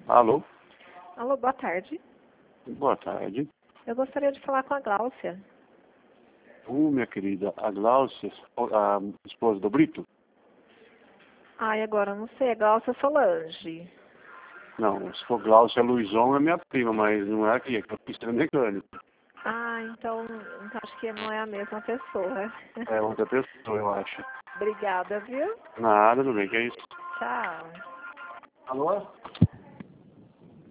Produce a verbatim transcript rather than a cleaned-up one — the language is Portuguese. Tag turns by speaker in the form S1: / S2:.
S1: Alô?
S2: Alô, boa tarde.
S1: Boa tarde.
S2: Eu gostaria de falar com a Gláucia.
S1: Ô, minha querida, a Gláucia, a esposa do Brito?
S2: Ai, agora eu não sei, a Gláucia Solange.
S1: Não, se for Gláucia Luizon é minha prima, mas não é aqui, é que eu fiz mecânico.
S2: Ah, então, então acho que não é a mesma pessoa.
S1: É outra pessoa, eu acho.
S2: Obrigada, viu?
S1: Nada, tudo bem, que é isso?
S2: Tchau.
S1: Alô?